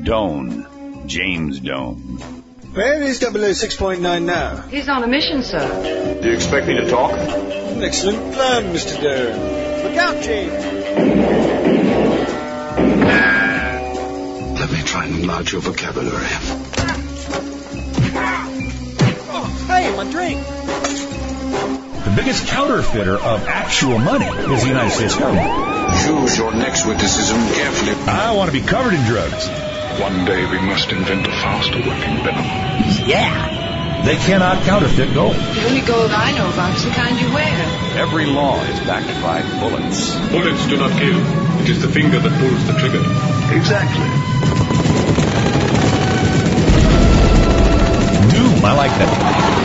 Doan. James Doan. Where is 006.9 now? He's on a mission, sir. Do you expect me to talk? An excellent plan, Mr. Doan. Look out, James. Let me try and enlarge your vocabulary. Hey, my drink. The biggest counterfeiter of actual money is the United States government. Choose your next witticism carefully. I want to be covered in drugs. One day we must invent a faster working venom. Yeah. They cannot counterfeit gold. The only gold I know about is the kind you wear. Every law is backed by bullets. Bullets do not kill. It is the finger that pulls the trigger. Exactly. Doom, I like that.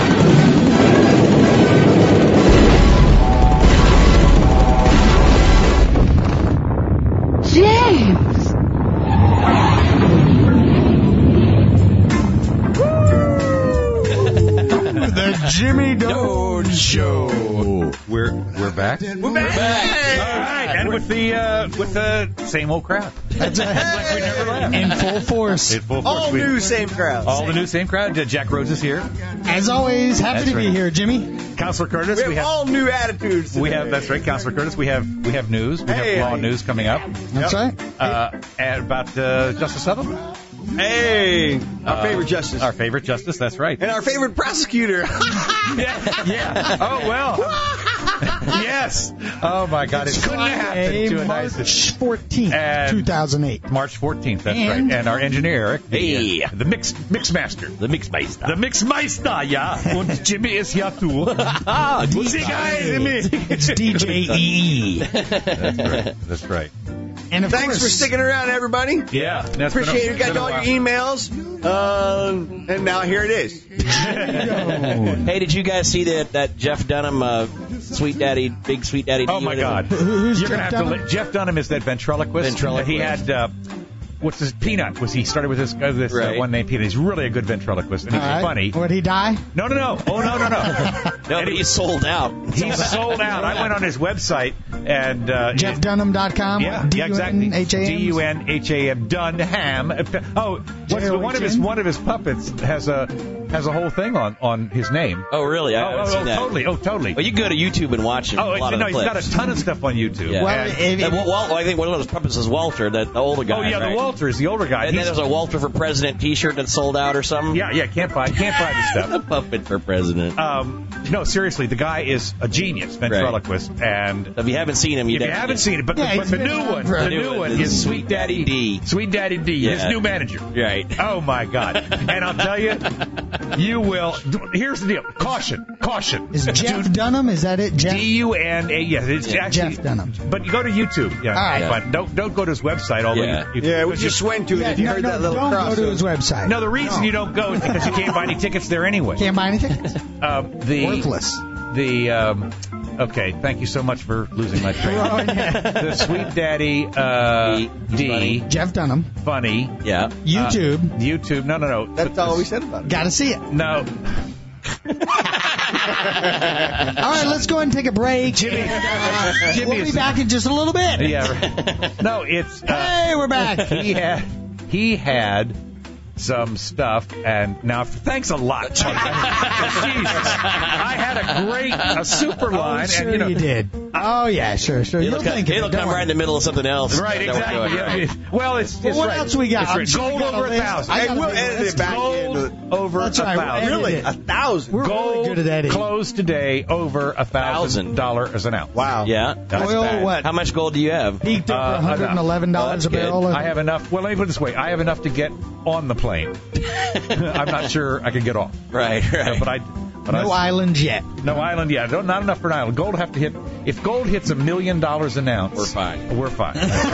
James! The Jimmy Doan Show. We're back. We're back. All right, and with the same old crowd. That's like we never left. In full force. In full force. All new, same crowd. All the new same crowd. Jack Rhodes is here. As always, happy That's to be right. here, Jimmy. Counselor Curtis. We have all new attitudes today. We have, that's right, Counselor Curtis. We have news. We have law news coming up. That's right. And about Justice Sutherland. Hey, our favorite justice. Our favorite justice, that's right. And our favorite prosecutor. Yeah. Oh, well. Yes. Oh, my God. It couldn't have happened to a March nice... 14th, And 2008. March 14th, that's And- right. And our engineer, Eric. Hey. The Mixmaster. The Mixmeister. The Mixmeister, ja. Und Jimmy ist ja too. It's DJ That's right. And of Thanks course, for sticking around, everybody. Yeah. Appreciate you guys all your emails. And now here it is. Hey, did you guys see that Jeff Dunham, Big Sweet Daddy? Oh, my God. Who's You're going to Jeff have Dunham? to... Jeff Dunham is that ventriloquist. He had... what's his Peanut? He started with this Right. one named Peanut. He's really a good ventriloquist, and he's All right. funny. Would he die? No. Oh, no. No, but he's sold out. He's sold out. I went on his website and JeffDunham.com? Yeah, exactly. D-U-N-H-A-M? D-U-N-H-A-M. Dunham. Oh, one of his puppets has a whole thing on his name. Oh, really? I haven't seen that. Totally. Well, you go to YouTube and watch him. Oh, a lot of no, the he's clips. got a ton of stuff on YouTube. Yeah. Well, And- I think one of those puppets is Walter, the older guy. oh, yeah, right? the Walter is the older guy. And then there's a Walter for President T-shirt that sold out or something. Yeah, can't buy this stuff. A puppet for president. No, seriously, the guy is a genius ventriloquist, and If you haven't seen him, if you haven't seen it, but the new one is Sweet Daddy D. Sweet Daddy D, his Yeah. new manager. Right. Oh my God! And I'll tell you, you will. Here's the deal. Caution. Is Jeff Dunham? Is that it? Jeff? D-U-N-A. Yes, it's actually Jeff Dunham. But you go to YouTube. Yeah, All right. But don't go to his website. Although Yeah. Yeah, we just went to it. If you heard that little don't go to his crossover. website. No, the reason you don't go is because you can't buy any tickets there anyway. Can't buy any tickets? Worthless. Okay, thank you so much for losing my train. Oh, yeah. The Sweet Daddy D. Jeff Dunham. Funny. Yeah. YouTube. YouTube. No. That's all we said about it. Got to see it. No. All right, let's go ahead and take a break. Jimmy We'll be is- back in just a little bit. Yeah. No, it's. Hey, we're back. He had some stuff, and now thanks a lot. Jesus, I had a super line, Sure and you did. Oh, yeah, sure. You'll think of it. It'll Don't come worry. right in the middle of something else. Right, That we're exactly. doing, right. Yeah. Well, it's Well, what right. else we got? It's right. I'm sure Gold we got a over list. 1,000. I got And we'll a edit list. it back Gold in. over That's right, 1,000. we'll Really? edit it. 1,000? We're really good at editing. Closed today over $1,000 an ounce. Wow. Yeah. That's Oil, bad. what? How much gold do you have? Peaked over $111 a good. barrel. I have enough. Well, let me put it this way: I have enough to get on the plane. I'm not sure I can get off. Right. No islands yet. No island yet. Not enough for an island. Gold have to hit. If gold hits $1 million an ounce, We're fine. We're fine.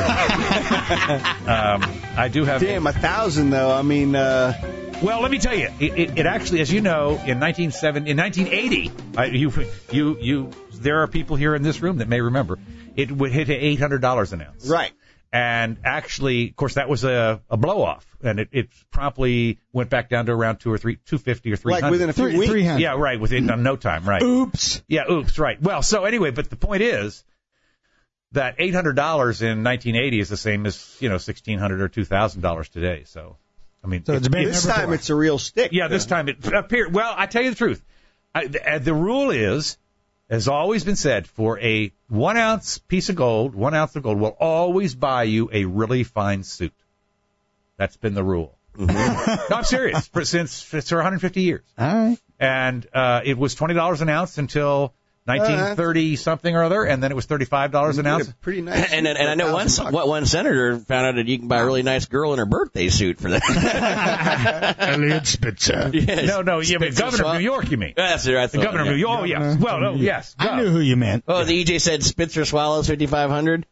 I do have. Damn, 1,000 though. I mean, Well, let me tell you, it actually, as you know, in 1980, there are people here in this room that may remember, it would hit $800 an ounce. right. And actually, of course, that was a blow-off, and it promptly went back down to around 250 or 300. Like within a few weeks. 300. Yeah, right, within no time, right. Oops. Yeah, oops, right. Well, so anyway, but the point is, that $800 in 1980 is the same as, $1,600 or $2,000 today. So, I mean, this time it's a real stick. Yeah, this time it appeared. Well, I tell you the truth. The rule has always been said, for a 1 ounce piece of gold, 1 ounce of gold will always buy you a really fine suit. That's been the rule. Mm-hmm. No, I'm serious. Since for 150 years. All right. And it was $20 an ounce until 1930 something or other, and then it was $35 an ounce. Pretty nice. And I know one senator found out that you can buy a really nice girl in her birthday suit for that. Elliot Spitzer. Yes. No, you mean Governor of New York, you mean? That's right. The Governor of New York. Oh, yes. Well, no, yes. I knew who you meant. Oh, the EJ said Spitzer swallows 5,500.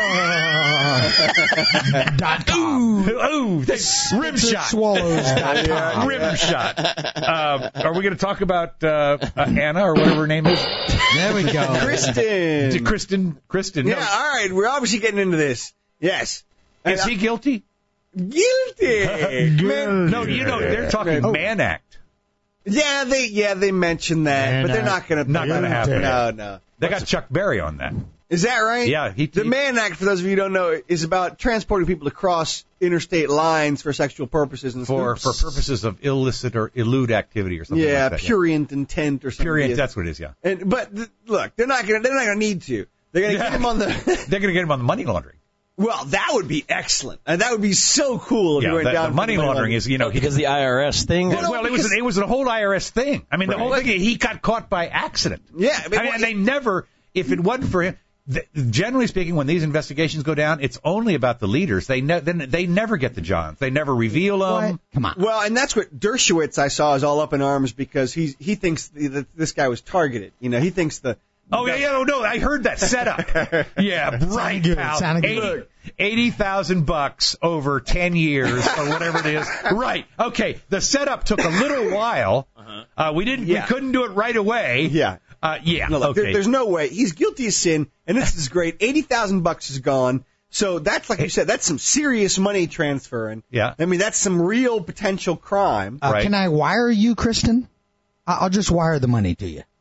.com. Ooh, rim shot. Swallows.com. Rim shot. Are we going to talk about Anna or whatever her name is? There we go. Kristen. Yeah, No. all right. We're obviously getting into this. Yes. Is he guilty? Guilty. No, they're talking Mann Act. Yeah, they mentioned that, but they're not going to happen. No. They got Chuck Berry on that. Is that right? Yeah. The Mann Act, for those of you who don't know, is about transporting people across interstate lines for sexual purposes and for purposes of illicit or elude activity or something like that. Prurient intent or something. Prurient, that's what it is, yeah. But look, they're not going to need to. They're going to get him on the. They're going to get him on the money laundering. Well, that would be excellent, and that would be so cool if he went down. The money laundering is, because the IRS thing. Well, it was a whole IRS thing. I mean, the whole thing. He got caught by accident. Yeah, and they never. If it wasn't for him. Generally speaking, when these investigations go down, it's only about the leaders. They never get the Johns. They never reveal them. What? Come on. Well, and that's what Dershowitz, I saw, is all up in arms because he thinks that this guy was targeted. He thinks the. Oh, no, I heard that setup. Yeah, right, pal. $80,000 over 10 years or whatever it is. Right. Okay. The setup took a little while. We couldn't do it right away. Yeah. No, okay. There's no way. He's guilty of sin, and this is great. $80,000 is gone. So that's, like you said, that's some serious money transferring. Yeah. I mean, that's some real potential crime. Right. Can I wire you, Kristen? I'll just wire the money to you.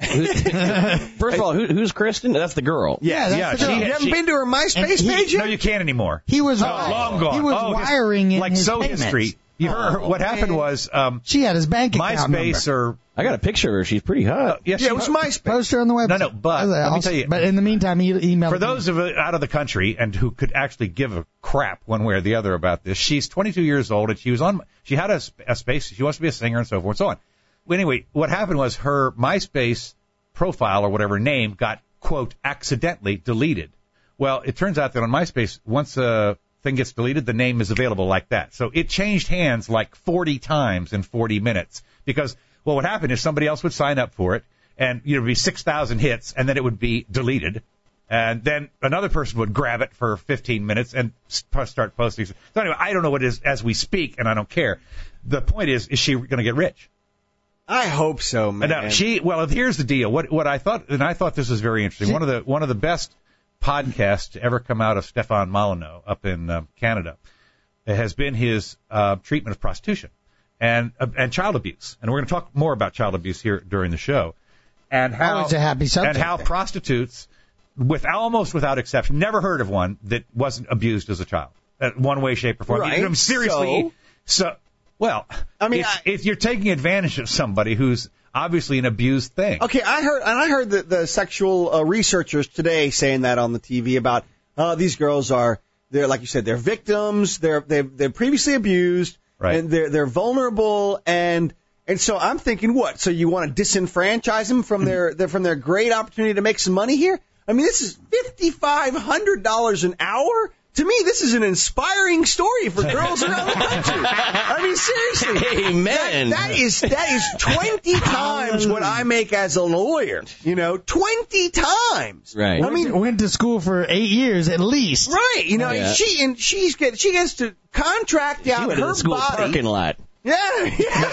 First of all, who's Kristen? That's the girl. Yeah, that's the girl. You haven't been to her MySpace page yet? No, you can't anymore. He was long gone. He was wiring in like his So payments. History. You heard what happened was she had his bank account MySpace number. I got a picture of her. She's pretty hot. It was MySpace. Poster on the website. No, but let me tell you. But in the meantime, he emailed For those out of the country and who could actually give a crap one way or the other about this, she's 22 years old and she had a space. She wants to be a singer and so forth and so on. Anyway, what happened was her MySpace profile or whatever name got, quote, accidentally deleted. Well, it turns out that on MySpace, once a thing gets deleted, the name is available like that. So it changed hands like 40 times in 40 minutes because, well, what happened is somebody else would sign up for it and it would be 6,000 hits and then it would be deleted. And then another person would grab it for 15 minutes and start posting. So anyway, I don't know what it is as we speak, and I don't care. The point is she going to get rich? I hope so, man. Well, here's the deal. What I thought, and I thought this was very interesting. One of the best podcasts to ever come out of Stefan Molyneux up in Canada has been his treatment of prostitution and child abuse. And we're going to talk more about child abuse here during the show. And how always a happy subject. And how prostitutes, almost without exception, never heard of one that wasn't abused as a child, one way, shape, or form. Right. Seriously. Well, I mean, if you're taking advantage of somebody who's obviously an abused thing. Okay, I heard the sexual researchers today saying that on the TV about these girls they're like you said, they're victims, they're previously abused, right. And they're vulnerable, and so I'm thinking, what? So you want to disenfranchise them from their great opportunity to make some money here? I mean, this is $5,500 an hour. To me, this is an inspiring story for girls around the country. I mean, seriously. Amen. That is 20 times what I make as a lawyer. 20 times. Right. I mean, went to school for 8 years at least. Right. She gets to contract out went her to the school body. Parking lot. Yeah.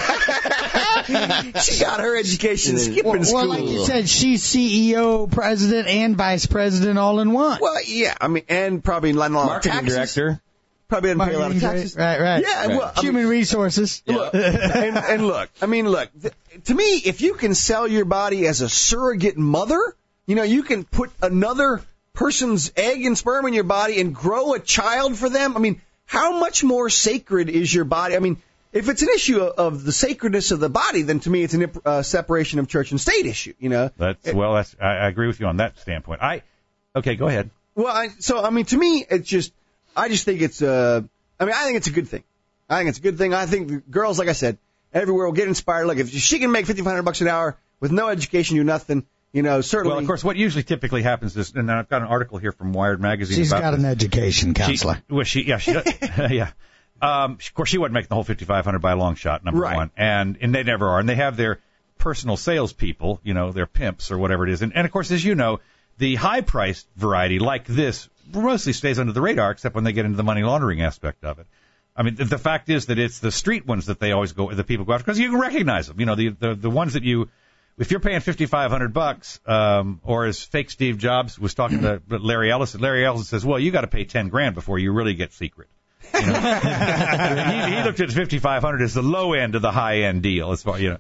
She got her education skipping school. Well, like you said, she's CEO, president, and vice president all in one. Well, yeah. I mean, and probably not a lot of Marketing taxes. director. Probably doesn't pay a lot of taxes. Right. Yeah. Right. Well, Human resources. Look, and look. I mean, look. To me, if you can sell your body as a surrogate mother, you can put another person's egg and sperm in your body and grow a child for them? I mean, how much more sacred is your body? I mean, if it's an issue of the sacredness of the body, then to me it's a separation of church and state issue. You know. I agree with you on that standpoint. Okay, go ahead. Well, to me, it's just, I just think it's I think it's a good thing. I think the girls, like I said, everywhere will get inspired. Look, if she can make $5,500 an hour with no education, do nothing, certainly. Well, of course, what usually typically happens is, and I've got an article here from Wired Magazine. She's got an education counselor. She does. Yeah. Of course, she wasn't making the whole $5,500 by a long shot, number one. And they never are. And they have their personal salespeople, their pimps or whatever it is. And of course, as you know, the high-priced variety like this mostly stays under the radar, except when they get into the money laundering aspect of it. I mean, the fact is that it's the street ones that the people go after, because you can recognize them. The ones that if you're paying $5,500, or as fake Steve Jobs was talking to Larry Ellison says, well, you got to pay $10,000 before you really get secret. He looked at $5,500 as the low end of the high end deal, as far But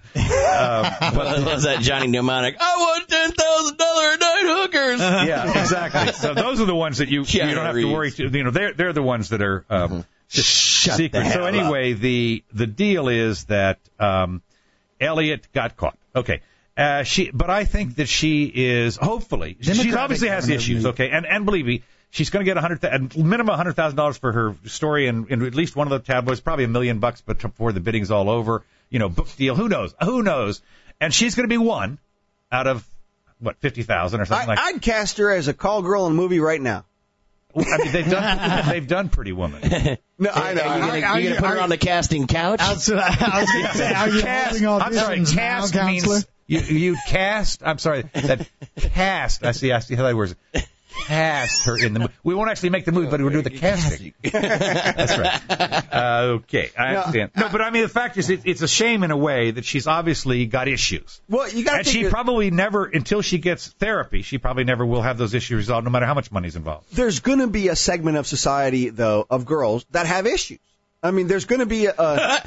was that Johnny Mnemonic? I want $10,000 a night hookers. Yeah, exactly. So those are the ones that you don't have to worry. They're the ones that are secret. So anyway, the deal is that Elliot got caught. Okay. But I think that she is, hopefully, she obviously has issues, okay, and believe me, she's going to get minimum $100,000 for her story in at least one of the tabloids, probably $1 million, but before the bidding's all over, book deal, who knows? And she's going to be one out of, 50,000 or something like that. I'd cast her as a call girl in a movie right now. I mean, they've done Pretty Woman. No, I know. Are you going to put her on the casting couch? I was going to say, are you holding auditions now, counselor? You cast. I'm sorry. That cast. I see how that works. Cast her in the movie. We won't actually make the movie, but we'll do the casting. That's right. Okay, I understand. No, but I mean, the fact is, it's a shame in a way that she's obviously got issues. Well, you got to. And she probably never, until she gets therapy, she probably never will have those issues resolved, no matter how much money's involved. There's going to be a segment of society, though, of girls that have issues. I mean, there's going to be a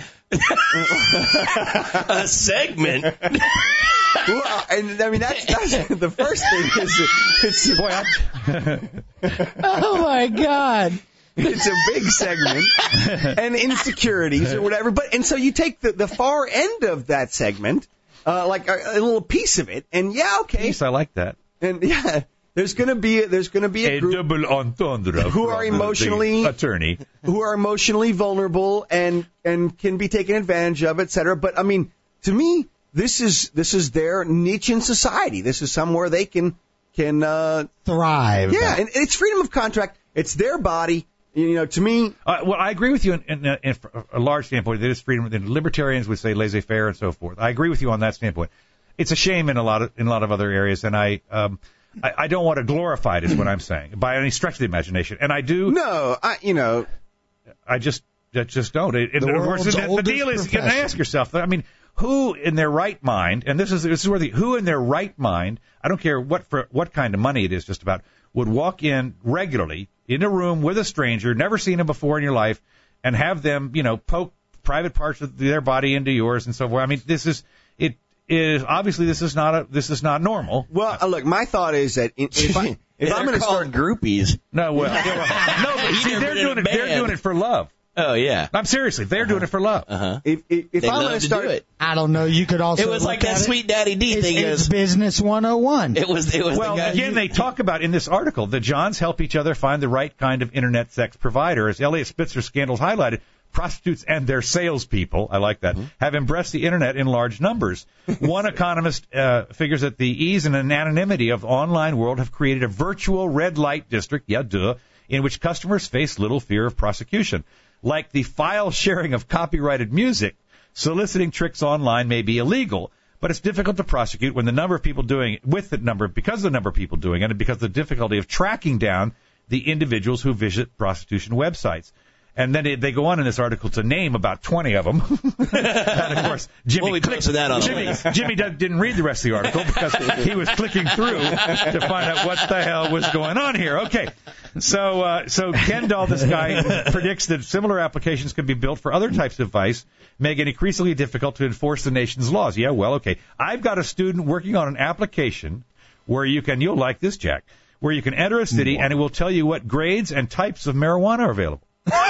segment. Well, and I mean that's the first thing is oh my God. It's a big segment and insecurities or whatever. And so you take the far end of that segment, like a little piece of it, and okay. Piece, I like that. And there's going to be a group double entendre who are emotionally attorney who are emotionally vulnerable and can be taken advantage of, etc. But I mean, to me, this is their niche in society. This is somewhere they can thrive. Yeah, and it's freedom of contract. It's their body. To me. Well, I agree with you in a large standpoint. There is freedom. The libertarians would say laissez-faire and so forth. I agree with you on that standpoint. It's a shame in a lot of other areas, and I don't want to glorify it, is what I'm saying, by any stretch of the imagination. And I do. No, I just don't. The deal is, you can ask yourself. I mean, who in their right mind, and this is where who in their right mind, I don't care what kind of money it is, just about, would walk in regularly in a room with a stranger, never seen him before in your life, and have them, poke private parts of their body into yours and so forth. I mean, this is obviously this is not normal. Well, look, my thought is that if I'm going to start groupies, no, but see, they're doing it for love. Oh yeah, I'm seriously, they're doing it for love. If I'm going to start it, I don't know. You could also. It was like that Sweet Daddy D thing. It's business 101. It was. Well, again, they talk about in this article the Johns help each other find the right kind of internet sex provider. As Elliot Spitzer's scandals highlighted, prostitutes and their salespeople, I like that, have embraced the internet in large numbers. One economist figures that the ease and anonymity of the online world have created a virtual red light district, in which customers face little fear of prosecution. Like the file sharing of copyrighted music, soliciting tricks online may be illegal, but it's difficult to prosecute when the number of people doing it, because of the number of people doing it, and because of the difficulty of tracking down the individuals who visit prostitution websites. And then they go on in this article to name about 20 of them. And, of course, Jimmy didn't read the rest of the article because he was clicking through to find out what the hell was going on here. Okay. So Ken Dahl, this guy, predicts that similar applications could be built for other types of vice, making it increasingly difficult to enforce the nation's laws. Yeah, well, okay. I've got a student working on an application where you'll like this, Jack, where you can enter a city and it will tell you what grades and types of marijuana are available.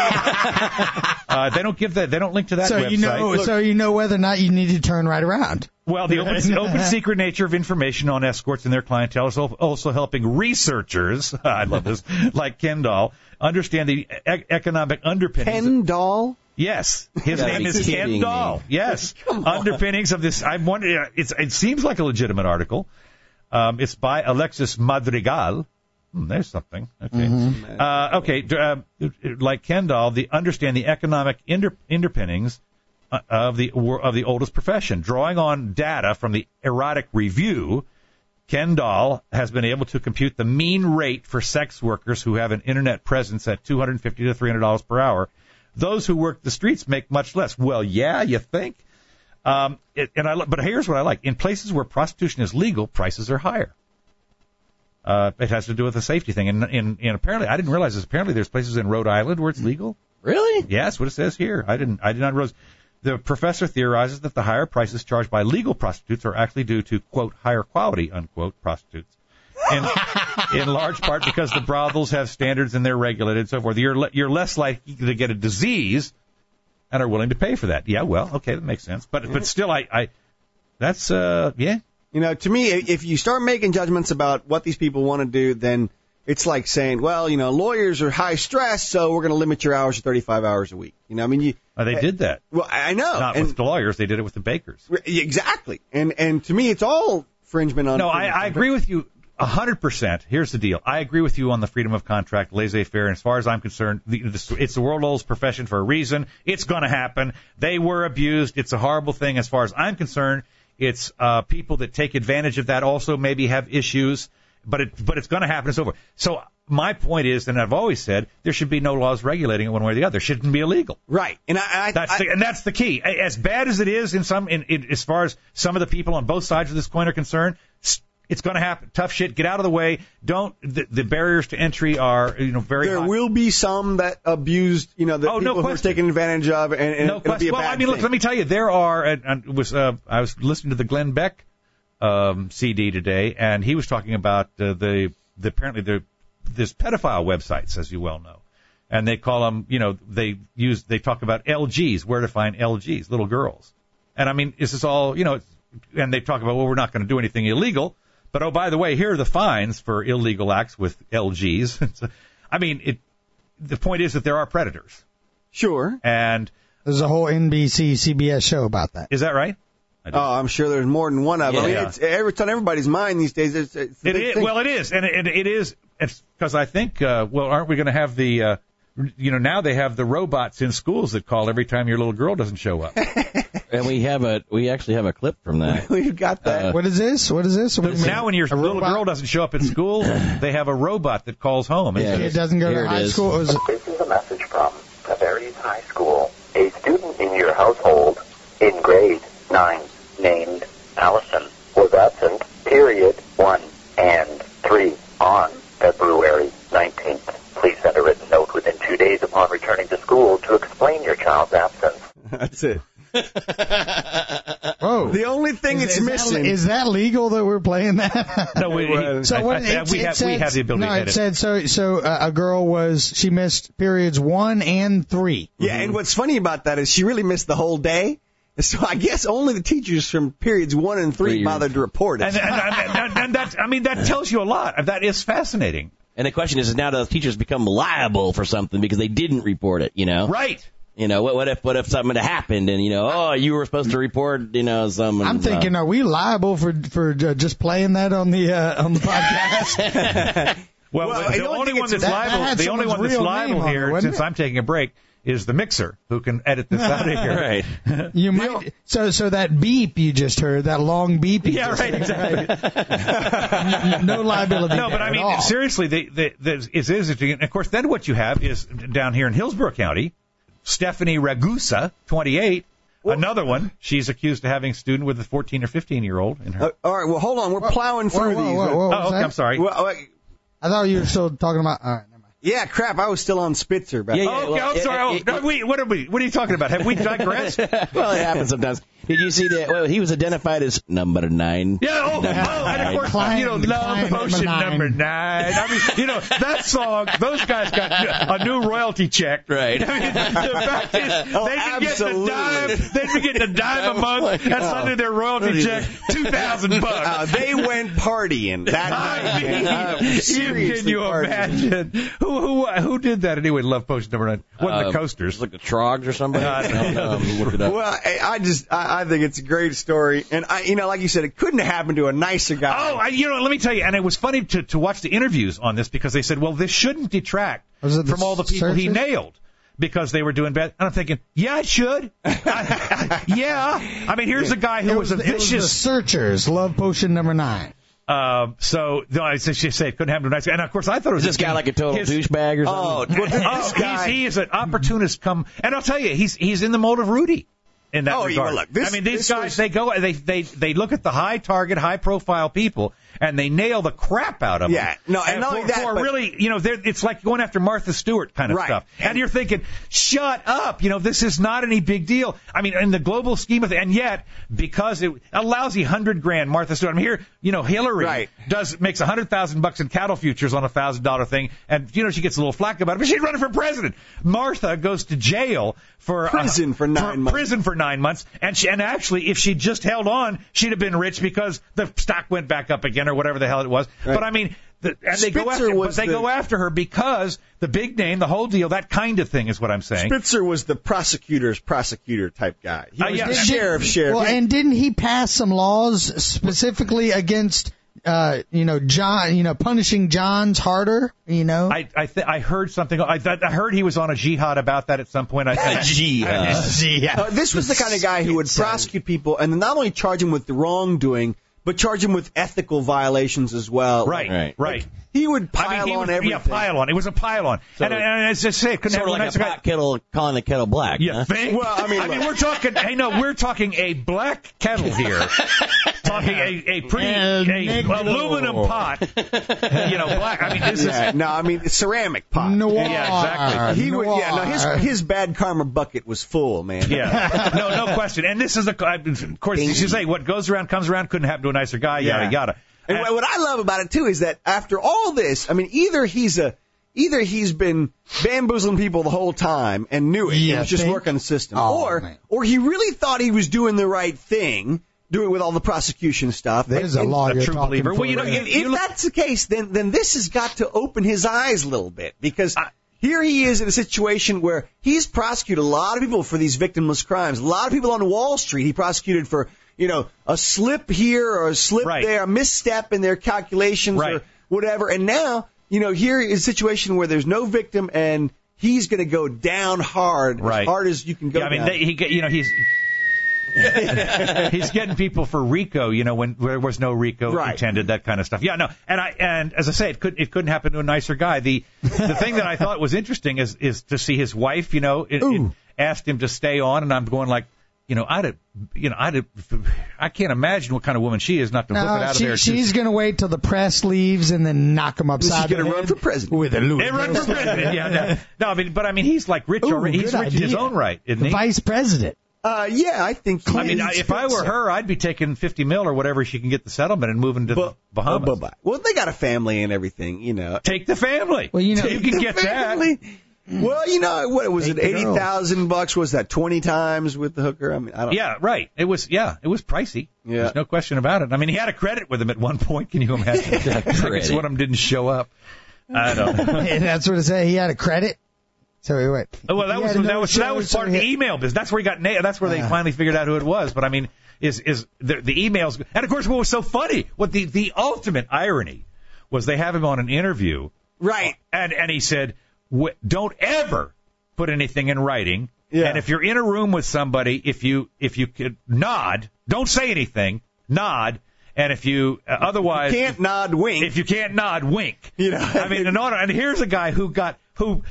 They don't give that. They don't link to that website. So you know whether or not you need to turn right around. Well, the open secret nature of information on escorts and their clientele is also helping researchers, I love this, like Kendall, understand the economic underpinnings. Kendall? Yes. His name is Kendall. Yes. Underpinnings of this. I'm wondering, it seems like a legitimate article. It's by Alexis Madrigal. There's something. Okay. Like Kendall, understand the economic underpinnings of the oldest profession. Drawing on data from the Erotic Review, Kendall has been able to compute the mean rate for sex workers who have an internet presence at $250 to $300 per hour. Those who work the streets make much less. Well, yeah, you think. But here's what I like. In places where prostitution is legal, prices are higher. It has to do with the safety thing. And apparently, I didn't realize this. Apparently, there's places in Rhode Island where it's legal. Really? Yeah, that's what it says here. I did not realize. The professor theorizes that the higher prices charged by legal prostitutes are actually due to, quote, higher quality, unquote, prostitutes. In large part because the brothels have standards and they're regulated and so forth. You're less likely to get a disease and are willing to pay for that. Yeah, well, okay, that makes sense. But still, that's, yeah. You know, to me, if you start making judgments about what these people want to do, then it's like saying, well, you know, lawyers are high stress, so we're going to limit your hours to 35 hours a week. You know, I mean, they did that. Well, I know. Not with the lawyers. They did it with the bakers. Exactly. And to me, it's all infringement on. No, I agree with you 100%. Here's the deal. I agree with you on the freedom of contract, laissez-faire. And as far as I'm concerned, it's the world's oldest profession for a reason. It's going to happen. They were abused. It's a horrible thing. As far as I'm concerned, it's people that take advantage of that also maybe have issues. But it's going to happen. It's over. So my point is, and I've always said, there should be no laws regulating it one way or the other. It shouldn't be illegal. Right. And that's the key. As bad as it is as far as some of the people on both sides of this coin are concerned, it's going to happen. Tough shit. Get out of the way. The barriers to entry are, very high. There will be some that abused, people who are taken advantage of, and no it'll be a bad thing. Look, let me tell you, there are, I was listening to the Glenn Beck CD today, and he was talking about apparently this pedophile websites, as you well know, and they call them, they talk about LGs, where to find LGs, little girls, and I mean, this is all, and they talk about, well, we're not going to do anything illegal, but oh, by the way, here are the fines for illegal acts with LGs. I mean, the point is that there are predators. Sure. And there's a whole NBC, CBS show about that. Is that right? Oh, I'm sure there's more than one of them. Yeah. It's on everybody's mind these days. It's it is. Well, it is, and it is. It's because I think. Aren't we going to have the? Now they have the robots in schools that call every time your little girl doesn't show up. And we actually have a clip from that. We've got that. What is this? Now when your little girl doesn't show up at school, they have a robot that calls home. Yeah, it doesn't go to high school. This is a message from Tavares High School. A student in your household in grade 9 named Allison was absent period 1 and 3 on February 19th. Please send a written note within 2 days upon returning to school to explain your child's absence. That's it. Whoa. The only thing it's missing. Is that legal that we're playing that? No, we have the ability to edit. It said so a girl she missed periods 1 and 3. Yeah, and what's funny about that is she really missed the whole day. So I guess only the teachers from periods 1 and 3 bothered to report it. And that tells you a lot. That is fascinating. And the question is now do teachers become liable for something because they didn't report it, Right. What if something had happened and, you were supposed to report, something. I'm thinking, are we liable for just playing that on the podcast? Well, the only one that's liable here, since I'm taking a break, is the mixer who can edit this out of here. Right. You might. So that beep you just heard, that long beep. Exactly. No liability. No, but I mean, seriously, it's interesting. And of course, then what you have is down here in Hillsborough County, Stephanie Ragusa, 28. Another one. She's accused of having a student with a 14 or 15-year-old in her. All right. Well, hold on. We're plowing through these. Okay. I'm sorry. I thought you were still talking about. All right. Yeah, crap, I was still on Spitzer. I'm sorry. What are you talking about? Have we digressed? Well, it happens sometimes. Did you see that? Well, he was identified as number 9. Yeah, and of course, Love Potion number 9. I mean, that song, those guys got a new royalty check. Right. I mean, the fact is, they'd be getting a dime a month, and suddenly their royalty check, $2,000. They went partying that night. Can you imagine? Who did that anyway? Love Potion number 9. Wasn't the Coasters? Like the Trogs or somebody? Look it up. Well, I think it's a great story, and like you said, it couldn't happen to a nicer guy. Oh, let me tell you, and it was funny to watch the interviews on this because they said, well, this shouldn't detract from all the people he nailed because they were doing bad. And I'm thinking, yeah, it should. Yeah. I mean, here's a guy who was a vicious. It was the Searchers, Love Potion number 9. So I said she said it couldn't happen to a nice guy, and of course I thought it was this guy like a total douchebag or something. This guy, he is an opportunist. And I'll tell you, he's in the mold of Rudy. In that regard. Look, these guys, they look at the high target, high profile people, and they nail the crap out of them. Yeah, no, and not only that, but really, it's like going after Martha Stewart kind of stuff. And you're thinking, shut up, this is not any big deal. I mean, in the global scheme of it, and yet, because a lousy $100,000 Martha Stewart, I mean, here, Hillary makes $100,000 in cattle futures on a $1,000 thing, and, she gets a little flack about it, but she's running for president. Martha goes to jail for prison for 9 months. Prison for 9 months, and actually, if she just held on, she'd have been rich because the stock went back up again or whatever the hell it was. Right. But I mean, they go after her because the big name, the whole deal, that kind of thing is what I'm saying. Spitzer was the prosecutor type guy. He was the sheriff. Well, and didn't he pass some laws specifically against John, punishing Johns harder, I heard something. I heard he was on a jihad about that at some point. Jihad. This was the kind of guy who would prosecute people and not only charge them with the wrongdoing, but charge them with ethical violations as well. Right. Like, he would pile on everything. Yeah, pile on. It was a pile on. So, and as I say, couldn't sort of like a pot kettle calling the kettle black. Yeah. Huh? Well, we're talking. We're talking a black kettle here. Talking a pretty aluminum pot. Black. I mean, this is it's ceramic pot. Noir. Yeah, exactly. His bad karma bucket was full, man. Yeah. No question. And this is of course, you say what goes around comes around. Couldn't happen to a nicer guy. Yada yada. And what I love about it too is that after all this, I mean, either he's been bamboozling people the whole time and knew it, and was just working the system, or he really thought he was doing the right thing, doing it with all the prosecution stuff. There's a lawyer, a true believer. Well, if that's the case, then this has got to open his eyes a little bit because. Here he is in a situation where he's prosecuted a lot of people for these victimless crimes. A lot of people on Wall Street he prosecuted for, a slip here or a slip there, a misstep in their calculations or whatever. And now, here is a situation where there's no victim and he's going to go down hard, as hard as you can go down. He's getting people for RICO, when there was no RICO intended, that kind of stuff. Yeah, no, and as I say, it couldn't happen to a nicer guy. The thing that I thought was interesting is to see his wife, asked him to stay on, and I'm going like, I can't imagine what kind of woman she is not to whip it out of there. She's going to wait till the press leaves and then knock him upside the head. She's going to run for president. With a Louis. Run for president. Yeah, no, he's like rich already. He's rich in his own right, isn't he? Vice president. I think. If I were her, I'd be taking $50 million or whatever she can get the settlement and moving to the Bahamas. Well, they got a family and everything, Take the family. Well, you can get that. Well, what was it? $80,000 was that 20 times with the hooker? I mean, I don't. Yeah, right. It was pricey. Yeah, there's no question about it. I mean, he had a credit with him at one point. Can you imagine? One of them didn't show up. I don't know. And that's what it said. He had a credit. So wait. Well, that was part of the email business. That's where he got nailed. That's where they finally figured out who it was. But I mean, is the emails? And of course, what was so funny? What the ultimate irony was? They have him on an interview, right? And he said, "Don't ever put anything in writing. Yeah. And if you're in a room with somebody, if you could nod, don't say anything. Nod." And if you otherwise you can't nod, wink. If you can't nod, wink. I mean, and here's a guy who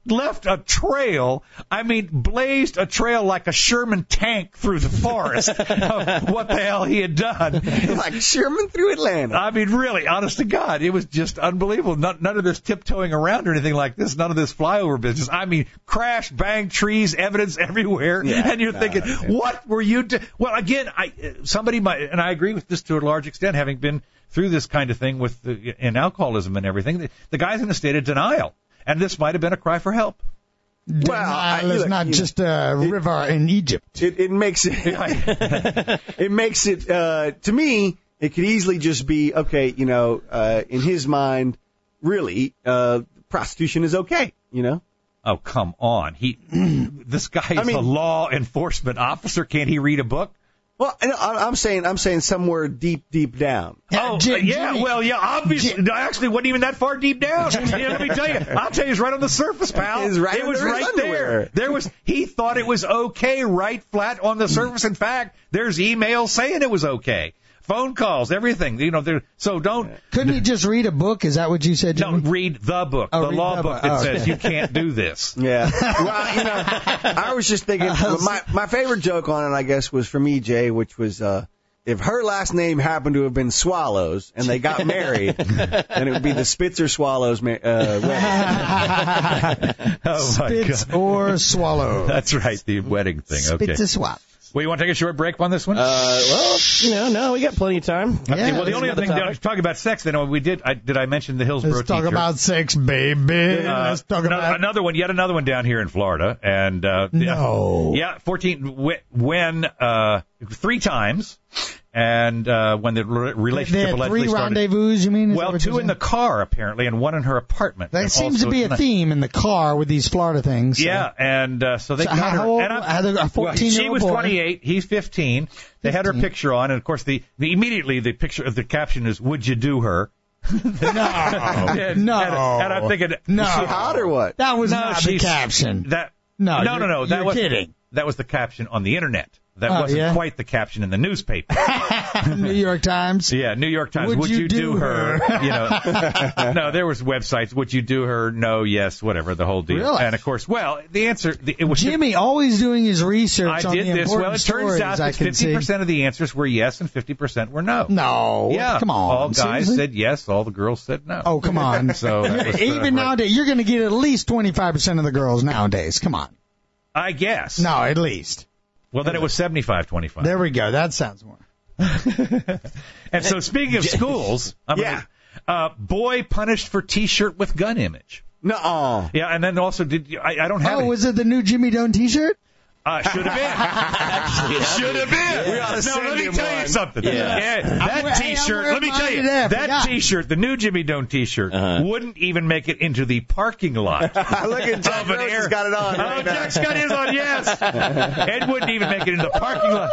left a trail, blazed a trail like a Sherman tank through the forest of what the hell he had done. Like Sherman through Atlanta. Really, honest to God, it was just unbelievable. None of this tiptoeing around or anything like this. None of this flyover business. Crash, bang, trees, evidence everywhere. Yeah, and you're thinking, what were you doing? Well, again, somebody might, and I agree with this to a large extent, having been through this kind of thing in alcoholism and everything. The guy's in a state of denial. And this might have been a cry for help. Well, it's not just a river in Egypt. It makes it. It makes it. To me, it could easily just be okay. In his mind, really, prostitution is okay. Oh, come on. This guy is a law enforcement officer. Can't he read a book? Well, I'm saying somewhere deep down. Obviously. Actually, wasn't even that far deep down. Let me tell you. I'll tell you, it's right on the surface, pal. It was right there. He thought it was okay, right flat on the surface. In fact, there's emails saying it was okay. Phone calls, everything. So don't. Couldn't he just read a book? Is that what you said, Jimmy? No, read the book, the law book that says you can't do this. Yeah. Well, I was just thinking, my favorite joke on it, I guess, was from EJ, which was, if her last name happened to have been Swallows and they got married, then it would be the Spitzer Swallows wedding. Spitz or Swallow. That's right, the wedding thing. Okay. Spitz or Swallow. Well, you want to take a short break on this one? No, we got plenty of time. Okay, well, the only other thing, talking about sex, did I mention the Hillsborough Let's talk about sex, baby. Let's talk about another one down here in Florida. And, no. Yeah, 14, when 3 times. And when the relationship allegedly started. 3 rendezvous, you mean? Well, 2 in the car, apparently, and 1 in her apartment. That seems to be a theme in the car with these Florida things. Yeah, and so they got her. How old? A 14-year-old she was boy. 28. He's 15. They had her picture on, and, of course, immediately the picture of the caption is, "Would you do her?" No. And I'm thinking, no. Is she hot or what? That was not the caption. No. You're kidding. That was the caption on the internet. That wasn't quite the caption in the newspaper. New York Times? Yeah, New York Times. Would you do her? No, there was websites. Would you do her? No, yes, whatever, the whole deal. Really? And, of course, the answer... It was Jimmy always doing his research on the important stories. Well, it turns out that 50% of the answers were yes and 50% were no. No. Yeah. Come on. All guys said yes, all the girls said no. Oh, come on. So even nowadays, you're going to get at least 25% of the girls nowadays. Come on. I guess. No, at least. Well, then it was 75-25. There we go. That sounds more. And so, speaking of schools, boy punished for T-shirt with gun image. No. Yeah, and then also I don't have. Oh, was it the new Jimmy Doan T-shirt? Should have been. Should have been. Yeah. Let me tell you something. Yeah. That T-shirt. Let me tell you that T-shirt, the new Jimmy Doan T-shirt, wouldn't even make it into the parking lot. Look at Jack Rose has got it on. Oh, Jack's got his on. Yes. It wouldn't even make it into the parking lot.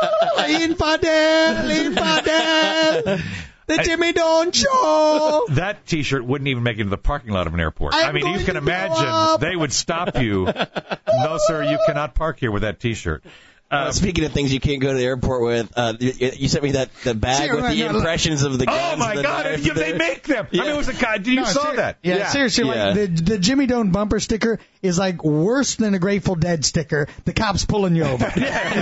Infidel. The Jimmy Doan Show. That T-shirt wouldn't even make it into the parking lot of an airport. You can imagine they would stop you. No, sir, you cannot park here with that T-shirt. Speaking of things you can't go to the airport with, you sent me the bag with the impressions of the guns. Oh, my God. They make them. Yeah. It was a guy. You saw that. Yeah, seriously. Yeah. Like the Jimmy Doan bumper sticker is like worse than a Grateful Dead sticker. The cops pulling you over.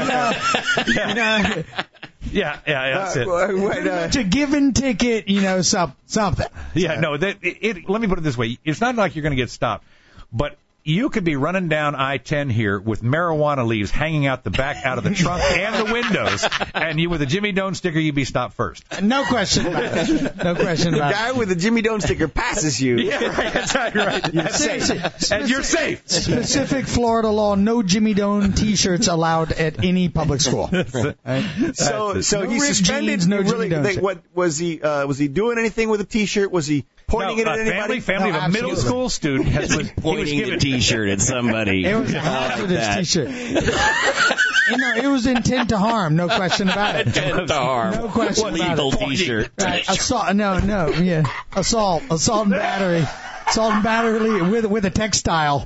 Yeah, that's it. To given ticket, something. Yeah, no, let me put it this way. It's not like you're going to get stopped, but you could be running down I-10 here with marijuana leaves hanging out the back, out of the trunk and the windows, and you with a Jimmy Doan sticker, you'd be stopped first. No question about it. No question about it. The guy with the Jimmy Doan sticker passes you. Yeah, right. That's right. You're safe. And you're safe. Specific Florida law, no Jimmy Doan T-shirts allowed at any public school. Right? So No he ripped suspended. jeans, no Really, Jimmy Doan think, what was he? Was he doing anything with a T-shirt? Was he pointing it at anybody? Family, a middle school student has been pointing the T-shirt at somebody. It was a hazardous T-shirt. It was intent to harm, no question about it. Intent to harm. No question about it. Legal T-shirt. Right. Assault and battery. Salt and battery with a textile.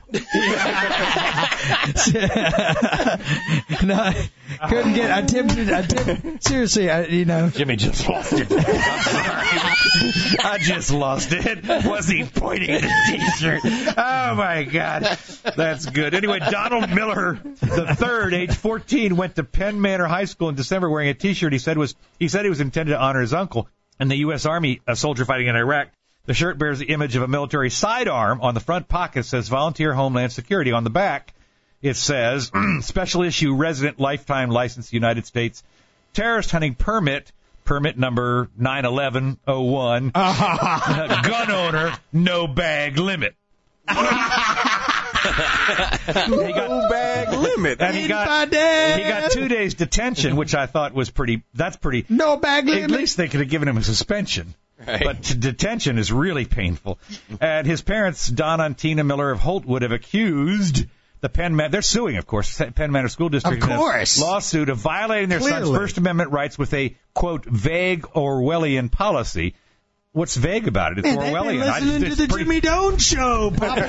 No, couldn't get. I tipped. Seriously, Jimmy just lost it. I'm sorry. I just lost it. Was he pointing at a T-shirt? Oh my God, that's good. Anyway, Donald Miller III, age 14, went to Penn Manor High School in December wearing a T-shirt he said was intended to honor his uncle in the U.S. Army, a soldier fighting in Iraq. The shirt bears the image of a military sidearm. On the front pocket says Volunteer Homeland Security. On the back, it says Special Issue Resident Lifetime License United States Terrorist Hunting Permit number 91101. Gun owner, no bag limit. No bag limit. And he got 2 days detention, which I thought was pretty. No bag limit. At least they could have given him a suspension. Right. But detention is really painful. And his parents, Donna and Tina Miller of Holtwood, have accused the Penn Manor. They're suing, of course, Penn Manor School District. Of course. In a lawsuit of violating their son's First Amendment rights with a, quote, vague Orwellian policy. What's vague about it? It's Orwellian. Listening to the Jimmy Doan show.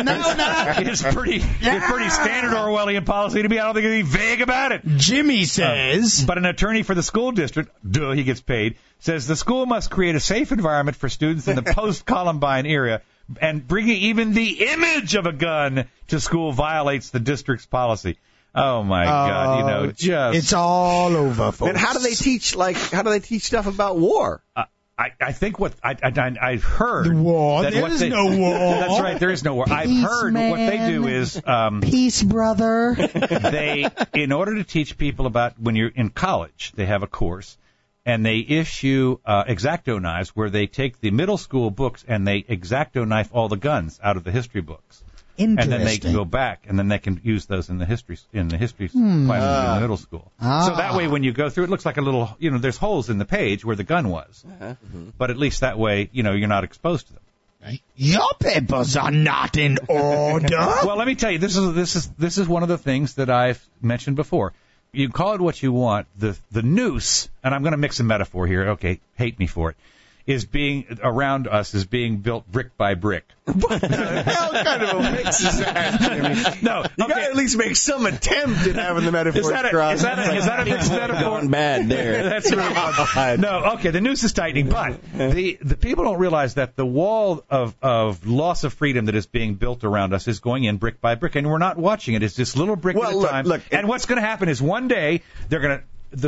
It's pretty standard Orwellian policy to me. I don't think anything vague about it. Jimmy says. But an attorney for the school district, he gets paid, says the school must create a safe environment for students in the post-Columbine era, and bringing even the image of a gun to school violates the district's policy. Oh my God! It's all over, folks. And how do they teach stuff about war? I think what I've heard. The war. There is no war. That's right. There is no war. I've heard what they do is peace, brother. They, in order to teach people about when you're in college, they have a course, and they issue X-Acto knives where they take the middle school books and they X-Acto knife all the guns out of the history books. And then they can go back, and then they can use those in the history class in the middle school. So that way, when you go through, it looks like a little, there's holes in the page where the gun was. But at least that way, you're not exposed to them. Your papers are not in order. Well, let me tell you, this is one of the things that I've mentioned before. You call it what you want. The noose, and I'm going to mix a metaphor here. Okay, hate me for it. Is being around us is being built brick by brick. What the hell kind of a mix is that, Jimmy? No, you got to at least make some attempt at having the metaphor. Is that a mixed metaphor? Going bad there. That's really bad. No, okay, the noose is tightening, but the people don't realize that the wall of loss of freedom that is being built around us is going in brick by brick, and we're not watching it. It's just little brick at a time. And what's going to happen is one day they're going to.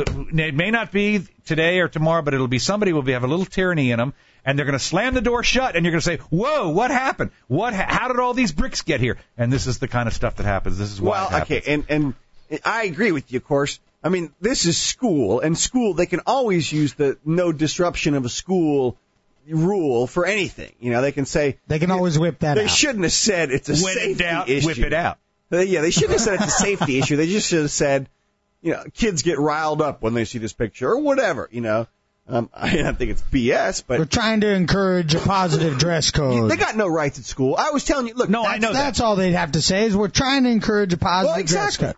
It may not be today or tomorrow, but it'll be somebody will have a little tyranny in them, and they're going to slam the door shut, and you're going to say, "Whoa, what happened? How did all these bricks get here?" And this is the kind of stuff that happens. This is why it happens. Okay, and I agree with you, of course. I mean, this is school, and school they can always use the no disruption of a school rule for anything. They can say they can always whip that out. They shouldn't have said it's a safety issue. Whip it out. Yeah, they shouldn't have said it's a safety issue. They just should have said. Kids get riled up when they see this picture or whatever, I don't think it's BS, but... We're trying to encourage a positive dress code. They got no rights at school. I was telling you, look... No, I know that's all they'd have to say is we're trying to encourage a positive dress code.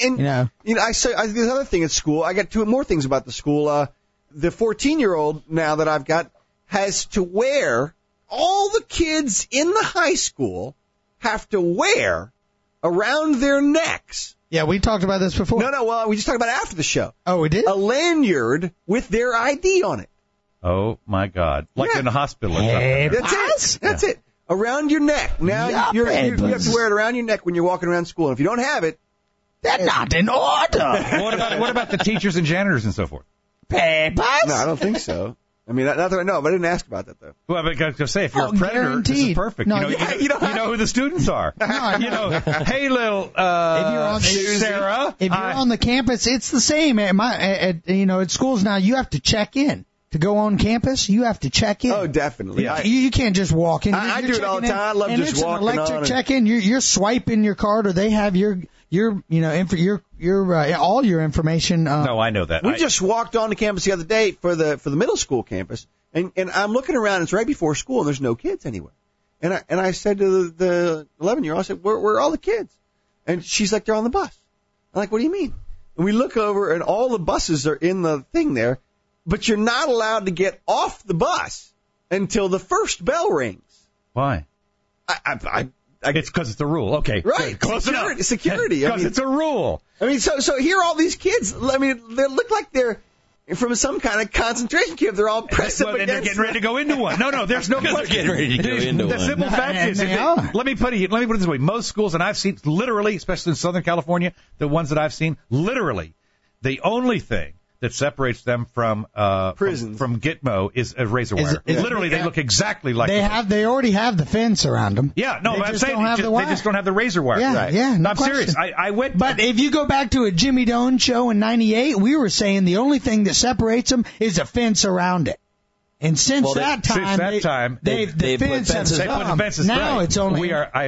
I say this other thing at school, I got two more things about the school. The 14-year-old now that I've got has to wear, all the kids in the high school have to wear around their necks. Yeah, we talked about this before. No, well, we just talked about it after the show. Oh, we did? A lanyard with their ID on it. Oh, my God. Like in a hospital or something. That's it. Around your neck. Now, you have to wear it around your neck when you're walking around school. And if you don't have it, they're not in order. What about the teachers and janitors and so forth? Papers? No, I don't think so. I mean, not that I know, but I didn't ask about that, though. Well, I was going to say, if you're a predator, guaranteed. This is perfect. No, you know who the students are. Hey, little Sarah. If you're on the campus, it's the same. At schools now, you have to check in. To go on campus, you have to check in. Oh, definitely. Yeah. You can't just walk in. I do it all the time. I love just walking on. And it's an electric check-in. You're swiping your card, or they have your all your information. No, I know that. We just walked on the campus the other day for the middle school campus, and I'm looking around. It's right before school, and there's no kids anywhere. And I said to the 11-year-old, I said, "Where are all the kids?" And she's like, "They're on the bus." I'm like, "What do you mean?" And we look over, and all the buses are in the thing there, but you're not allowed to get off the bus until the first bell rings. Why? It's because it's a rule. Okay. Right. Close security, enough. Security. Because it's a rule. I mean, so here are all these kids. I mean, they look like they're from some kind of concentration camp. They're all pressed up And they're against. getting ready to go into one. No, there's no question. They're getting ready to go into the one. simple fact is, let me put it this way: most schools, and I've seen literally, especially in Southern California, the ones that I've seen, literally, the only thing that separates them from prisons from Gitmo is a razor wire. Literally, they look exactly like they already have the fence around them. Yeah, no, they I'm just saying don't have the wire. they just don't have the razor wire. Yeah, Right. yeah. No I'm question. serious. I went. But if you go back to a Jimmy Doan show in '98, we were saying the only thing that separates them is a fence around it. And since that time, they put fences They up. put the fences Now right. it's only we are.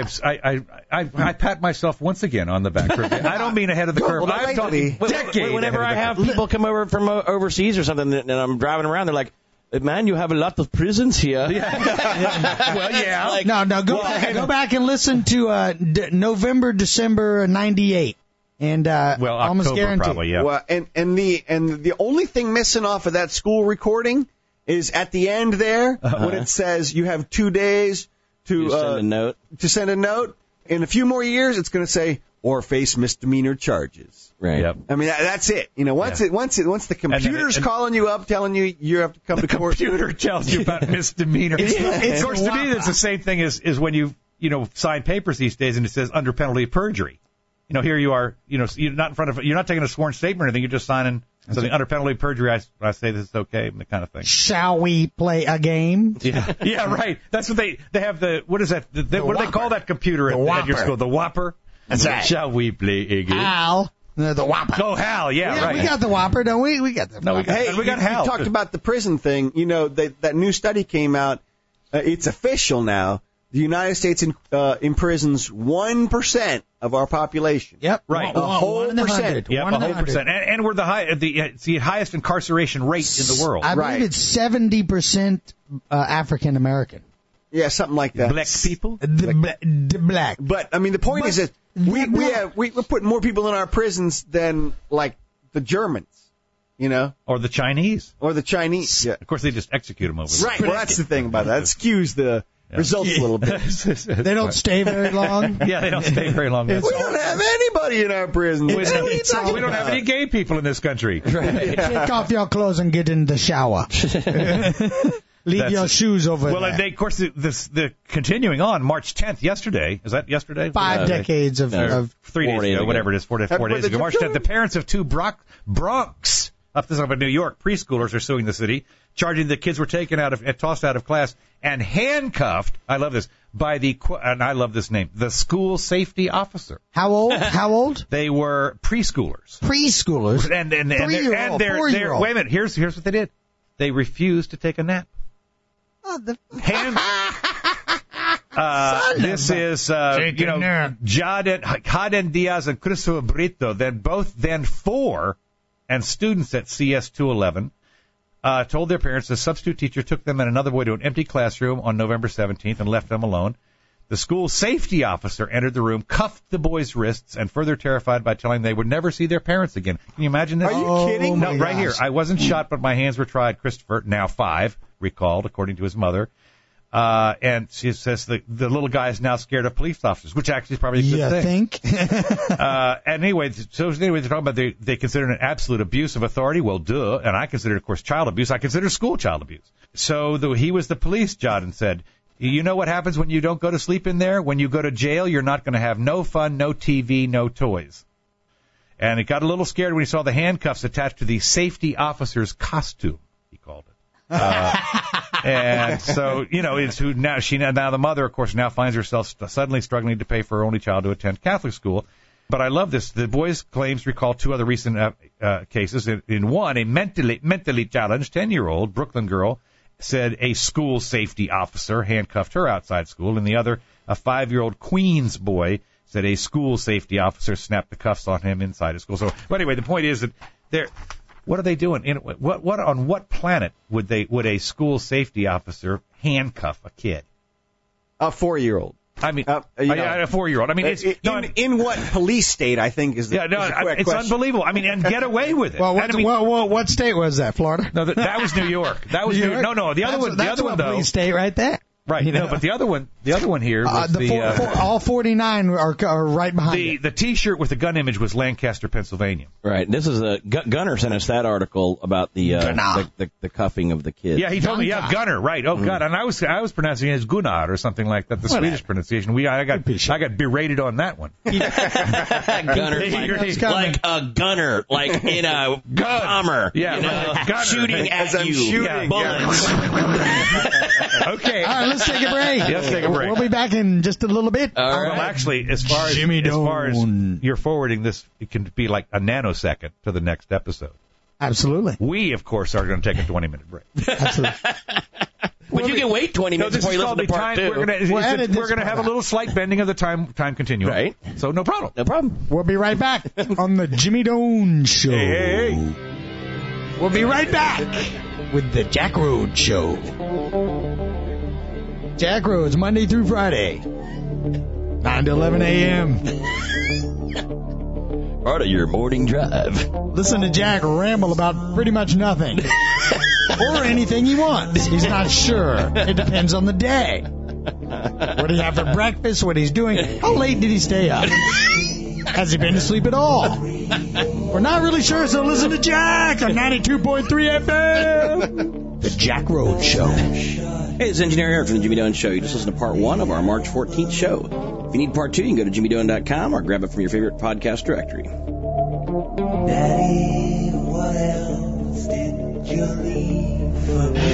I pat myself once again on the back. I don't mean ahead of the curve. well, I'm talking decades. Whenever I have people come over from overseas or something, and I'm driving around, they're like, "Man, you have a lot of prisons here." Well, yeah. Like, No, go back and listen to November, December '98, and almost October guaranteed. probably. Yeah. Well, and the only thing missing off of that school recording is at the end there when it says you have 2 days to send a note. To send a note. In a few more years, it's going to say or face misdemeanor charges. Right. Yep. I mean, that's it. You know, once the computer's calling you up, telling you have to come to court. The computer tells you about misdemeanor. Of course, to me, it's the same thing as when you sign papers these days and it says under penalty of perjury. Here you are. You're not in front of. You're not taking a sworn statement or anything. You're just signing something under penalty of perjury. I say this is okay, the kind of thing. Shall we play a game? Yeah, right. That's what they have. What is that? What do they call that computer at your school? The Whopper. That's right. Shall we play a game? Hal. The Whopper. Oh, Hal. Yeah, right. We got the Whopper, don't we? We got the. No, we got Hal. You talked about the prison thing. That new study came out. It's official now. The United States imprisons 1% of our population. Yep. Right. A whole percent. Yep, a whole percent. And we're it's the highest incarceration rate in the world. I believe it's 70% African American. Yeah, something like that. Black people? The black. But I mean, the point is that we're putting more people in our prisons than like the Germans, or the Chinese, or the Chinese. Yeah. Of course, they just execute them over there. Right. Well, that's the thing about that. It skews the results a little bit. They don't stay very long. Yeah, they don't stay very long. We don't have anybody in our prisons. We don't have any gay people in this country. Right. Take off your clothes and get in the shower. Leave your shoes over there. Well, and of course, the continuing on March 10th, yesterday. Is that yesterday? 5 decades of 3 days ago, whatever it is, 4 days ago. March 10th, the parents of 2 Bronx, up in New York, preschoolers are suing the city, charging the kids were tossed out of class and handcuffed. I love this and I love this name, the school safety officer. How old? They were preschoolers. Preschoolers. And they're 4-year-old. wait a minute. Here's what they did. They refused to take a nap. This is Jaden Diaz and Christopher Brito, then 4, and students at CS 211 told their parents the substitute teacher took them and another boy to an empty classroom on November 17th and left them alone. The school safety officer entered the room, cuffed the boys' wrists, and further terrified by telling them they would never see their parents again. Can you imagine this? Are you kidding? No, right here. I wasn't shot, but my hands were tried. Christopher, now 5, recalled, according to his mother. And she says the little guy is now scared of police officers, which actually is probably a good thing. Think? And anyway, they're talking about they consider it an absolute abuse of authority. Well, duh. And I consider it, of course, child abuse. I consider school child abuse. So he was the police, Jordan said. You know what happens when you don't go to sleep in there? When you go to jail, you're not going to have no fun, no TV, no toys. And he got a little scared when he saw the handcuffs attached to the safety officer's costume, he called it. And so, it's now the mother, of course, now finds herself suddenly struggling to pay for her only child to attend Catholic school. But I love this. The boy's claims recall 2 other recent cases. In one, a mentally challenged 10-year-old Brooklyn girl said a school safety officer handcuffed her outside school. And the other, a 5-year-old Queens boy, said a school safety officer snapped the cuffs on him inside his school. So, anyway, the point is that what are they doing? On what planet would a school safety officer handcuff a kid? A 4-year-old. I mean, a 4-year-old. I mean, in what police state? I think is the it's question. unbelievable. I mean, and get away with it. Well, what state was that? Florida? No, that was New York. That was New York. No, the other one. The other one, though. Police state right there. Right. You know? No, but the other one here was all 49 are right behind it. The T-shirt with the gun image was Lancaster, Pennsylvania. Right. This is Gunner sent us that article about the cuffing of the kid. Yeah, he told me. Yeah, Gunner. Right. Oh God. And I was pronouncing it as Gunnar or something like that. The Swedish pronunciation. I got berated on that one. Gunner, like a gunner, like in a bomber. Yeah. Gunner. Shooting at you. Shooting bullets. Okay. All right, let's take a break. Let's take a break. We'll be back in just a little bit. All right. Well, actually, as far as you're forwarding this, it can be like a nanosecond to the next episode. Absolutely. We, of course, are going to take a 20-minute break. Absolutely. But you can wait 20 minutes before you listen to part 2. We're going to have a little slight bending of the time continuum. Right. So no problem. No problem. We'll be right back on the Jimmy Doan Show. Hey. We'll be right back with the Jack Rhodes Show. Jack Rhodes, Monday through Friday, 9 to 11 a.m. Part of your morning drive. Listen to Jack ramble about pretty much nothing. Or anything he wants. He's not sure. It depends on the day. What did he have for breakfast? What he's doing? How late did he stay up? Has he been to sleep at all? We're not really sure, so listen to Jack on 92.3 FM. The Jack Rhodes Show. Hey, it's Engineer Eric from the Jimmy Doan Show. You just listened to part 1 of our March 14th show. If you need part 2, you can go to jimmydoan.com or grab it from your favorite podcast directory. Daddy, what else did you leave for me?